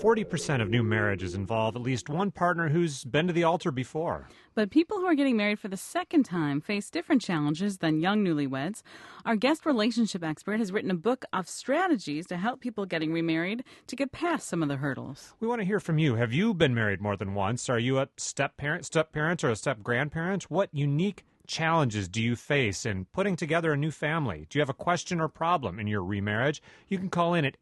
40% of new marriages involve at least one partner who's been to the altar before. But people who are getting married for the second time face different challenges than young newlyweds. Our guest relationship expert has written a book of strategies to help people getting remarried to get past some of the hurdles. We want to hear from you. Have you been married more than once? Are you a step-parent, or a step-grandparent? What unique challenges do you face in putting together a new family? Do you have a question or problem in your remarriage? You can call in at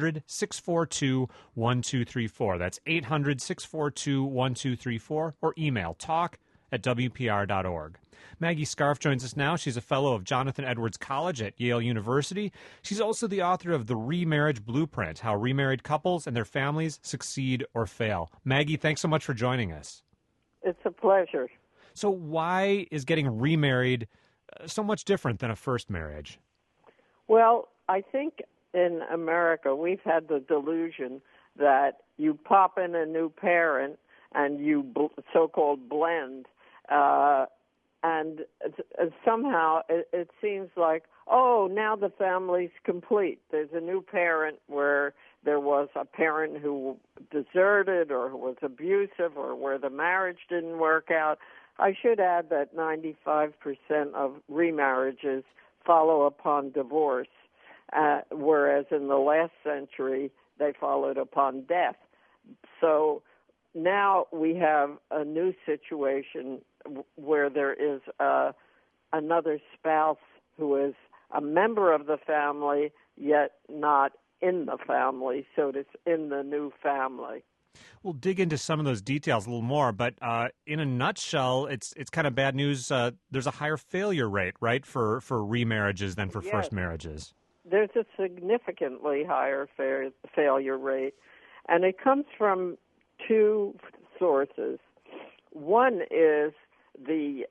800-642-1234. That's 800-642-1234, or email talk@wpr.org. Maggie Scarf joins us now. She's a fellow of Jonathan Edwards College at Yale University. She's also the author of The Remarriage Blueprint, How Remarried Couples and Their Families Succeed or Fail. Maggie, thanks so much for joining us. It's a pleasure. So why is getting remarried so much different than a first marriage? Well, I think in America we've had the delusion that you pop in a new parent and you so-called blend, and somehow it seems like, oh, now the family's complete. There's a new parent where there was a parent who deserted or who was abusive or where the marriage didn't work out. I should add that 95% of remarriages follow upon divorce, whereas in the last century they followed upon death. So now we have a new situation where there is another spouse who is a member of the family, yet not in the family, so it's in the new family. We'll dig into some of those details a little more, but in a nutshell, it's kind of bad news. There's a higher failure rate, right, for remarriages than for first marriages. There's a significantly higher failure rate, and it comes from two sources. One is the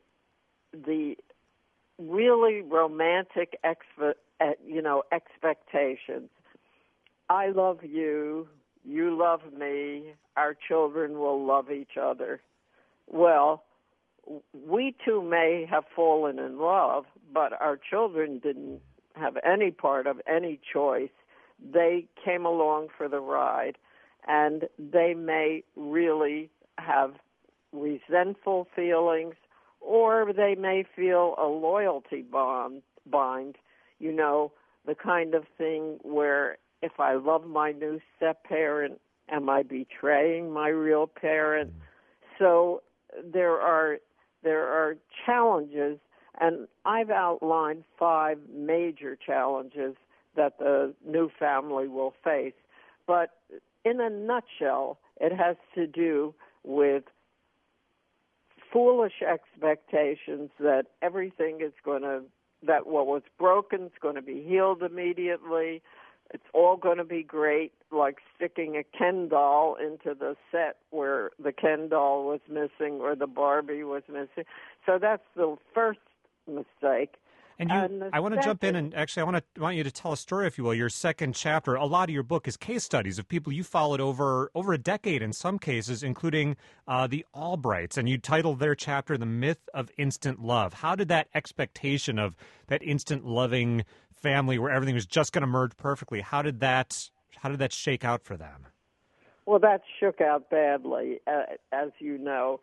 really romantic expectations. I love you. You love me, our children will love each other. Well, we too may have fallen in love, but our children didn't have any part of any choice. They came along for the ride, and they may really have resentful feelings, or they may feel a loyalty bind, you know, the kind of thing where if I love my new step-parent, am I betraying my real parent? So there are challenges, and I've outlined 5 major challenges that the new family will face. But in a nutshell, it has to do with foolish expectations that everything is that what was broken is going to be healed immediately. It's all going to be great, like sticking a Ken doll into the set where the Ken doll was missing or the Barbie was missing. So that's the first mistake. And I want to jump in, and actually I want you to tell a story, if you will. Your second chapter, a lot of your book is case studies of people you followed over a decade in some cases, including the Albrights, and you titled their chapter "The Myth of Instant Love." How did that expectation of that instant loving family where everything was just going to merge perfectly, how did that shake out for them? Well, that shook out badly, as you know.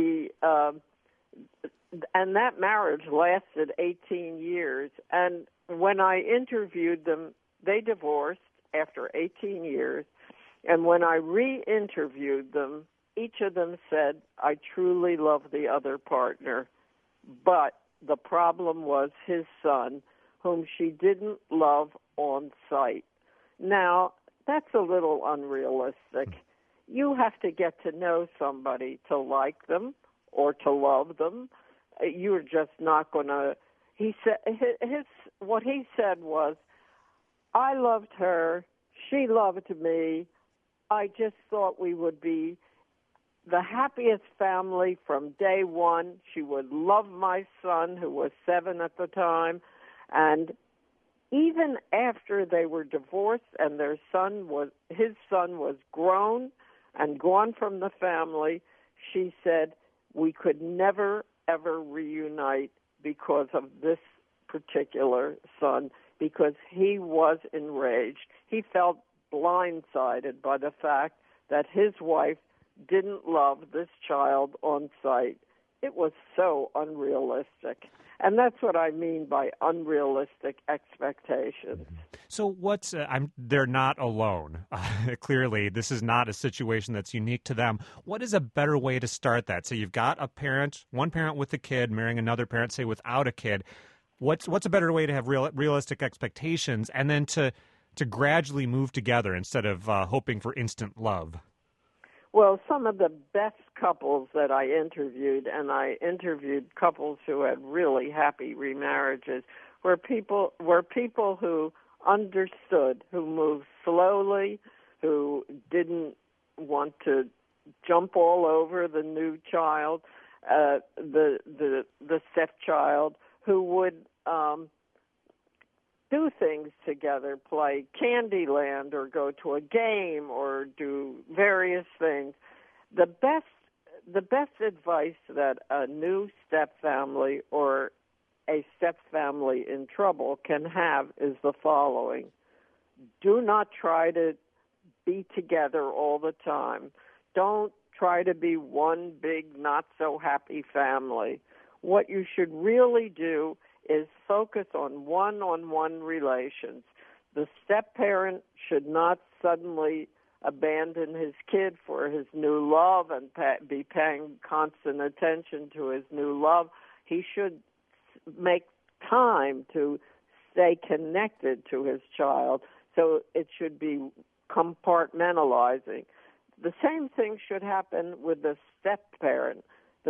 And that marriage lasted 18 years. And when I interviewed them, they divorced after 18 years. And when I re-interviewed them, each of them said, I truly love the other partner. But the problem was his son, whom she didn't love on sight. Now, that's a little unrealistic. You have to get to know somebody to like them or to love them. You're just not going to. He said what he said was, I loved her, she loved me. I just thought we would be the happiest family from day one. She would love my son, who was 7 at the time, and even after they were divorced and his son was grown and gone from the family, she said, we could never, ever reunite because of this particular son, because he was enraged. He felt blindsided by the fact that his wife didn't love this child on sight. It was so unrealistic. And that's what I mean by unrealistic expectations. So they're not alone. Clearly, this is not a situation that's unique to them. What is a better way to start that? So you've got one parent with a kid marrying another parent, say, without a kid. What's a better way to have realistic expectations and then to gradually move together instead of hoping for instant love? Well, some of the best couples that I interviewed, and I interviewed couples who had really happy remarriages, were people who understood, who moved slowly, who didn't want to jump all over the new child, the stepchild, who would do things together, play Candyland or go to a game or do various things. The best advice that a new stepfamily or a stepfamily in trouble can have is the following. Do not try to be together all the time. Don't try to be one big, not-so-happy family. What you should really do is focus on one-on-one relations. The step-parent should not suddenly abandon his kid for his new love and be paying constant attention to his new love. He should make time to stay connected to his child, so it should be compartmentalizing. The same thing should happen with the step-parent.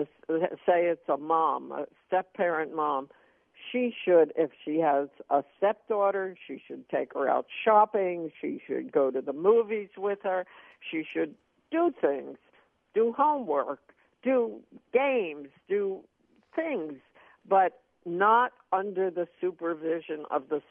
Say it's a mom, a step-parent mom. She should, if she has a stepdaughter, she should take her out shopping. She should go to the movies with her. She should do things, do homework, do games, do things, but not under the supervision of the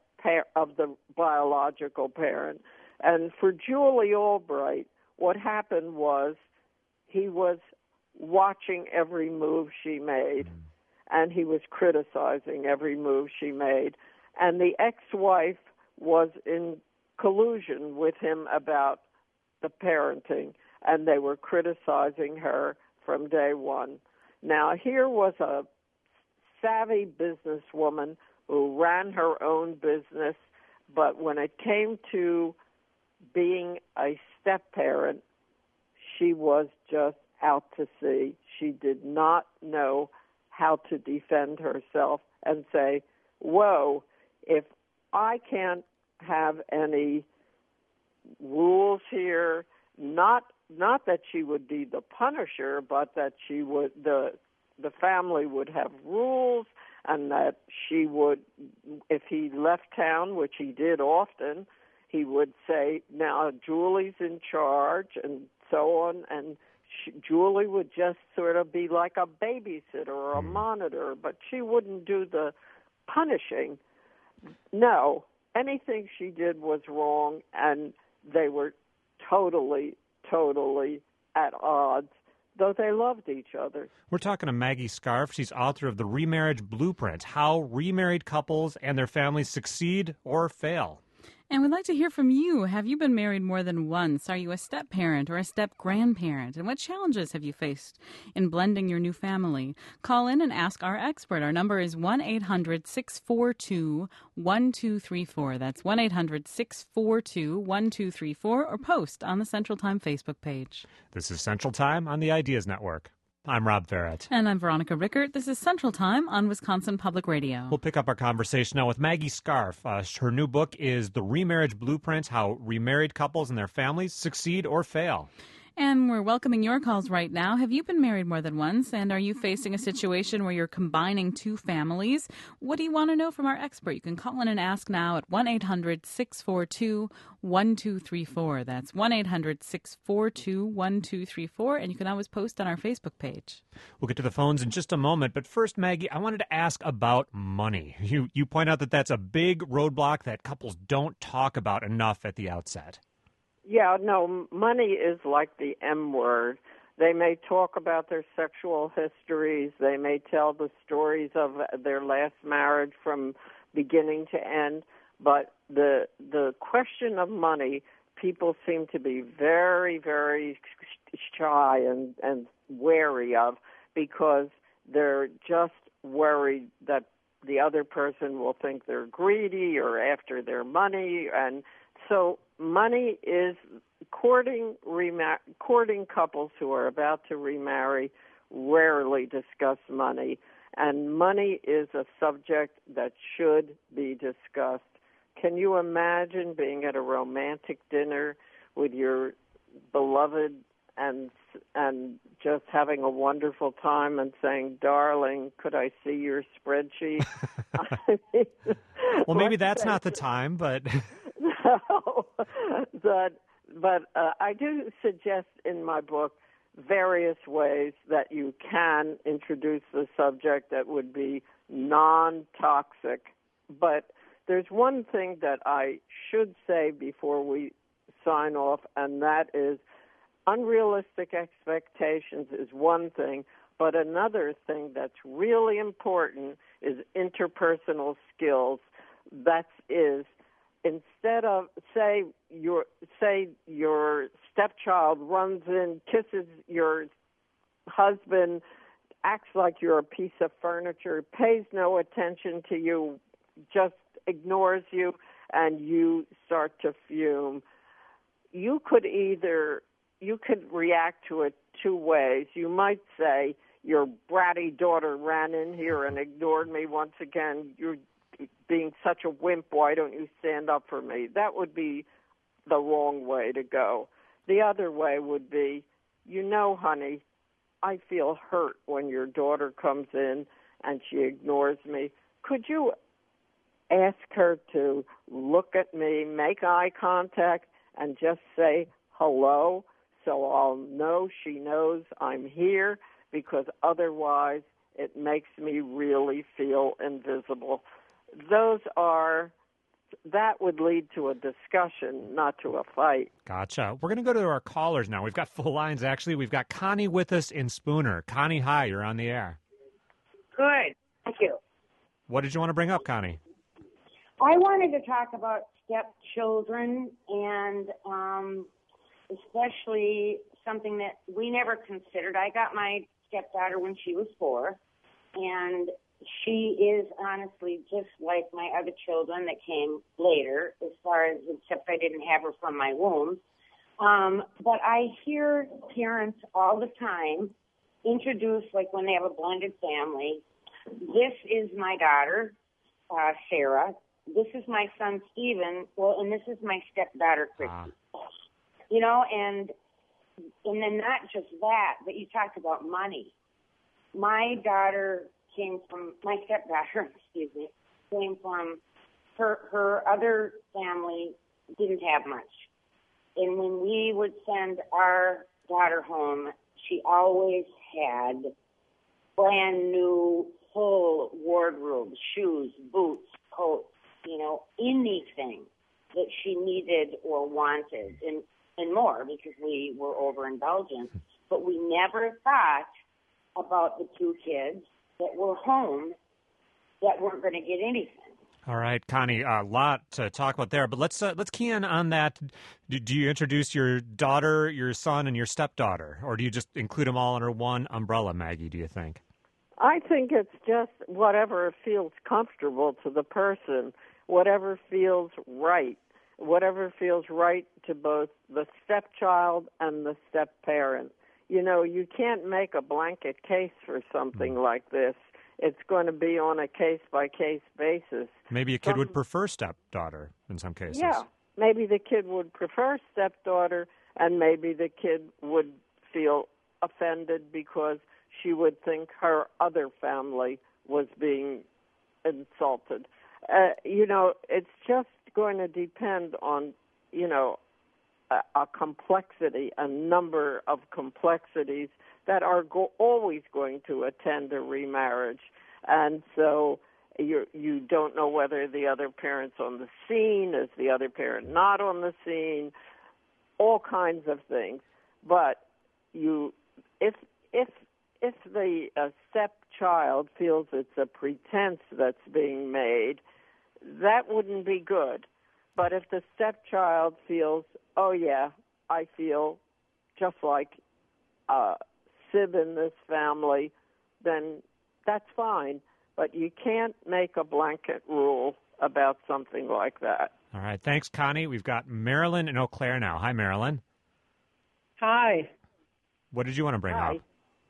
of the biological parent. And for Julie Albright, what happened was he was watching every move she made. And he was criticizing every move she made. And the ex-wife was in collusion with him about the parenting, and they were criticizing her from day one. Now, here was a savvy businesswoman who ran her own business, but when it came to being a step-parent, she was just out to sea. She did not know how to defend herself and say, whoa, if I can't have any rules here, not that she would be the punisher, but that she would the family would have rules, and that she would, if he left town, which he did often, he would say, now Julie's in charge, and so on, and Julie would just sort of be like a babysitter or a monitor, but she wouldn't do the punishing. No, anything she did was wrong, and they were totally at odds, though they loved each other. We're talking to Maggie Scarf. She's author of The Remarriage Blueprint, How Remarried Couples and Their Families Succeed or Fail. And we'd like to hear from you. Have you been married more than once? Are you a step-parent or a step-grandparent? And what challenges have you faced in blending your new family? Call in and ask our expert. Our number is 1-800-642-1234. That's 1-800-642-1234, or post on the Central Time Facebook page. This is Central Time on the Ideas Network. I'm Rob Farrett. And I'm Veronica Rickert. This is Central Time on Wisconsin Public Radio. We'll pick up our conversation now with Maggie Scarf. Her new book is The Remarriage Blueprint, How Remarried Couples and Their Families Succeed or Fail. And we're welcoming your calls right now. Have you been married more than once? And are you facing a situation where you're combining two families? What do you want to know from our expert? You can call in and ask now at 1-800-642-1234. That's 1-800-642-1234. And you can always post on our Facebook page. We'll get to the phones in just a moment. But first, Maggie, I wanted to ask about money. You point out that that's a big roadblock that couples don't talk about enough at the outset. Yeah, no, money is like the M word. They may talk about their sexual histories. They may tell the stories of their last marriage from beginning to end. But the question of money people seem to be very, very shy and wary of, because they're just worried that the other person will think they're greedy or after their money. And so money is courting couples who are about to remarry rarely discuss money, and money is a subject that should be discussed. Can you imagine being at a romantic dinner with your beloved and just having a wonderful time and saying, "Darling, could I see your spreadsheet?" Well, maybe that's not the time, but no, but I do suggest in my book various ways that you can introduce the subject that would be non-toxic. But there's one thing that I should say before we sign off, and that is unrealistic expectations is one thing, but another thing that's really important is interpersonal skills. That is, instead of say your stepchild runs in, kisses your husband, acts like you're a piece of furniture, pays no attention to you, just ignores you, and you start to fume. You could react to it two ways. You might say, "Your bratty daughter ran in here and ignored me once again. You're being such a wimp. Why don't you stand up for me?" That would be the wrong way to go. The other way would be, "Honey, I feel hurt when your daughter comes in and she ignores me. Could you ask her to look at me, make eye contact, and just say hello, so I'll know she knows I'm here, because otherwise it makes me really feel invisible." That would lead to a discussion, not to a fight. Gotcha. We're going to go to our callers now. We've got full lines, actually. We've got Connie with us in Spooner. Connie, hi, you're on the air. Good. Thank you. What did you want to bring up, Connie? I wanted to talk about stepchildren and especially something that we never considered. I got my stepdaughter when she was 4, and she is honestly just like my other children that came later, except I didn't have her from my womb. But I hear parents all the time introduce, like when they have a blended family, "This is my daughter, Sarah. This is my son, Stephen. Well, and this is my stepdaughter, Christy." And then not just that, but you talked about money. My stepdaughter, came from her other family didn't have much. And when we would send our daughter home, she always had brand new, full wardrobe, shoes, boots, coats, anything that she needed or wanted, and more, because we were overindulgent. But we never thought about the 2 kids that were home that weren't going to get anything. All right, Connie, a lot to talk about there, but let's key in on that. Do you introduce your daughter, your son, and your stepdaughter, or do you just include them all under one umbrella, Maggie, do you think? I think it's just whatever feels comfortable to the person, whatever feels right to both the stepchild and the step-parent. You can't make a blanket case for something like this. It's going to be on a case-by-case basis. Maybe a kid would prefer stepdaughter in some cases. Yeah, maybe the kid would prefer stepdaughter, and maybe the kid would feel offended because she would think her other family was being insulted. It's just going to depend on, a complexity, a number of complexities that are always going to attend a remarriage. And so you don't know whether the other parent's on the scene, is the other parent not on the scene, all kinds of things. But if the stepchild feels it's a pretense that's being made, that wouldn't be good. But if the stepchild feels, oh yeah, I feel just like Sib in this family, then that's fine. But you can't make a blanket rule about something like that. All right. Thanks, Connie. We've got Marilyn in Eau Claire now. Hi, Marilyn. Hi. What did you want to bring Hi. up?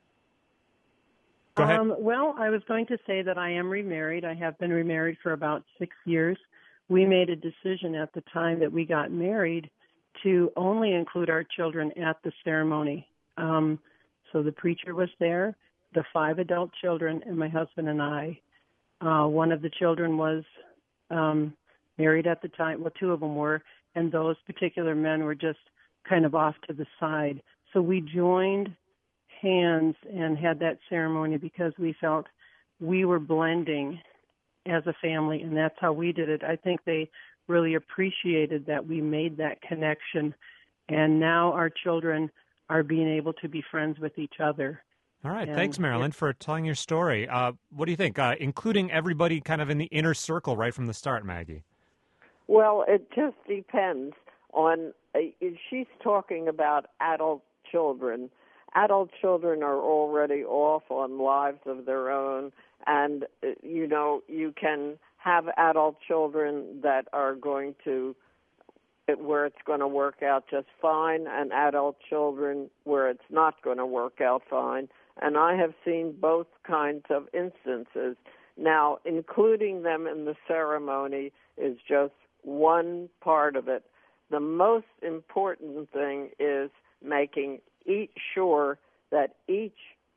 Go ahead. Well, I was going to say that I am remarried. I have been remarried for about 6 years. We made a decision at the time that we got married to only include our children at the ceremony. So the preacher was there, the 5 adult children, and my husband and I. One of the children was married at the time. Well, 2 of them were, and those particular men were just kind of off to the side. So we joined hands and had that ceremony because we felt we were blending as a family, and that's how we did it. I think they really appreciated that we made that connection, and now our children are being able to be friends with each other. All right. Thanks, Marilyn, for telling your story. What do you think? Including everybody kind of in the inner circle right from the start, Maggie. Well, it just depends on, she's talking about adult children. Adult children are already off on lives of their own, and, you can have adult children that are going to, where it's going to work out just fine, and adult children where it's not going to work out fine. And I have seen both kinds of instances. Now, including them in the ceremony is just one part of it. The most important thing is making sure that each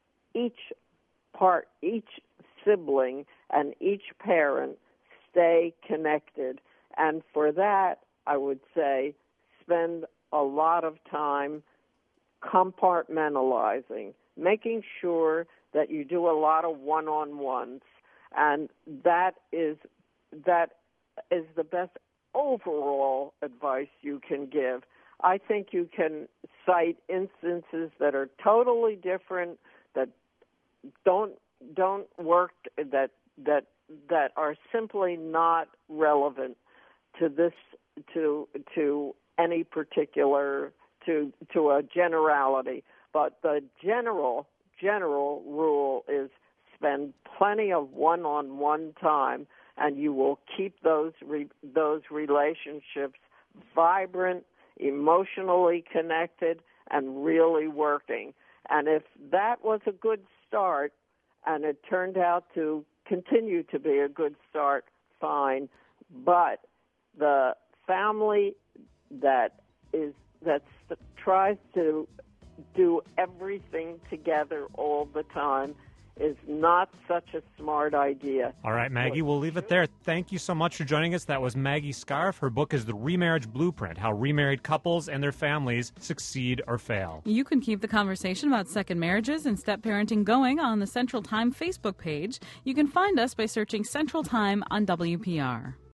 sibling and each parent stay connected. And for that, I would say spend a lot of time compartmentalizing, making sure that you do a lot of one-on-ones. And that is the best overall advice you can give. I think you can cite instances that are totally different, that don't work, that are simply not relevant to this, to any particular, to a generality. But the general rule is spend plenty of one-on-one time, and you will keep those relationships vibrant, emotionally connected, and really working. And if that was a good start, and it turned out to continue to be a good start, fine. But the family that tries to do everything together all the time is not such a smart idea. All right, Maggie, we'll leave it there. Thank you so much for joining us. That was Maggie Scarf. Her book is The Remarriage Blueprint, How Remarried Couples and Their Families Succeed or Fail. You can keep the conversation about second marriages and step-parenting going on the Central Time Facebook page. You can find us by searching Central Time on WPR.